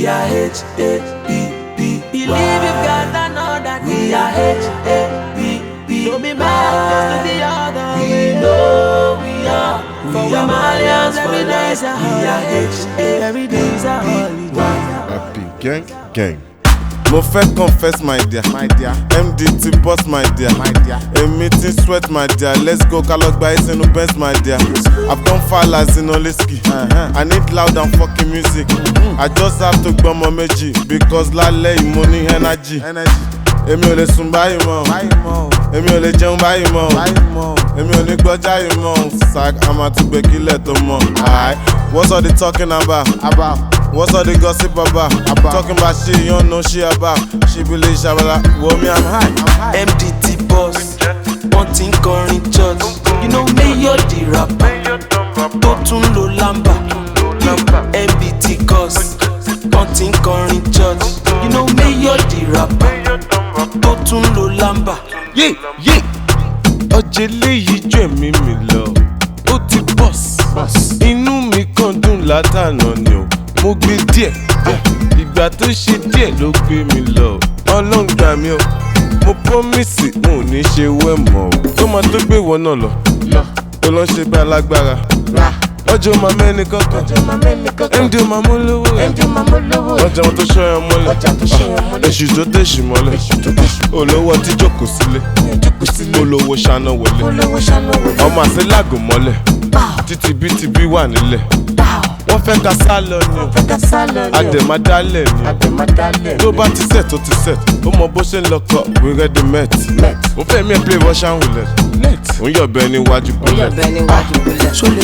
We are H-A-P-P-Y. Believe you've got another. We are H-A-P-P-Y. Don't be mad, just do the other way. We know we are. For We are Malians, Malians every for day's life. a We are holiday. Every day's a holiday. Happy gang. Mo fẹ́ confess my dear, MDT boss my dear, èmi ti sweat my dear, let's go ká lọ gba ẹsẹ̀ inú Benz my dear. I've gone far like Zinoliski, I need loud and fucking music. I just have to gbọ́mọ méjì because lálẹ́ yìí mo ní energy. Èmi ò lè sùn báyìí mọ́, èmi ò lè jẹun báyìí mọ́, èmi ò ní gbọ́jà yìí mọ́, sack a máa tún gbé kílẹ̀ tó mọ́. What's all the talking about? What's all the gossip about? Talking about shit you don't know shit about. She believe shabala, well me I'm high. MDT boss, wanting kọrin church. You know me you're the rapper. Tó tún lo lamba. MDT cause, wanting kọrin church. You know me you're the rapper. Tó tún lo lamba. Yeah. Ọjẹ́ léyìí jù ẹ̀mí mi lọ. Ó ti boss. Inú mi kàn dùn látànà ni o. Mo gbé díẹ̀, ìgbà tó ṣe díẹ̀ ló gbé mi lọ. Ọlọ́run gbà mí o, mo promise mo ò ní ṣe wẹ́ mọ́ o. Tó máa tó gbé ìwọ náà lọ, tó lọ ṣe bí alágbára. Ọjọ́ máa mẹ́ni kankan, MD ó máa mú lówó rẹ̀. Ọjà wọn tó ṣọ́yàn mọ́lẹ̀, èṣù tó tẹ̀sù mọ́lẹ̀. Olówó tí jókòó sílé, olówó ṣáná wọlé. Ọmọ àṣẹ lágò mọ́lẹ̀, títí wà nílẹ̀. Wọ́n fẹ́ ká sá lọ ni o, àdèmádálẹ̀ ni o. Tó bá ti set ó ti set, ó mọ bó ṣe ń lọkọ̀, we ready met. Mo fẹ́ mi ẹ̀ play Russian roulette, ó ń yọ̀bẹ níwájú bullet. So lè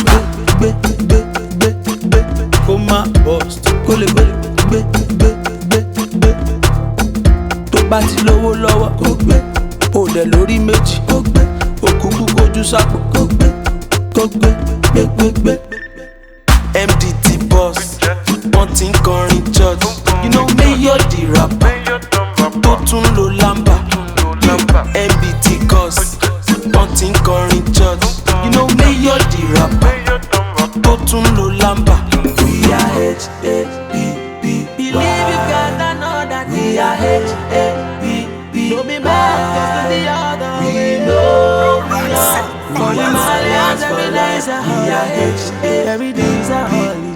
gbé kó má bust. Kó lè gbé. Tó bá ti lówó lọ́wọ́ kó gbé. Ó dẹ̀ lórí méjì kó gbé. Òkúkú kojú sápò kó gbé. MDT boss, wanting kọrin church. You know me you're the rapper. Tó tún lo lamba. MDT cause, wanting kọrin church. You know me you're the rapper. Tó tún lo lamba. We are H-A-P-P-Y. Believe you've got another. We are H-A-P-P-Y. Don't be mad, just do the other We way. know we are. For We the are Malians, Malians every for day's a life. We are holiday. H-A-P-P-Y. Every day's a holiday.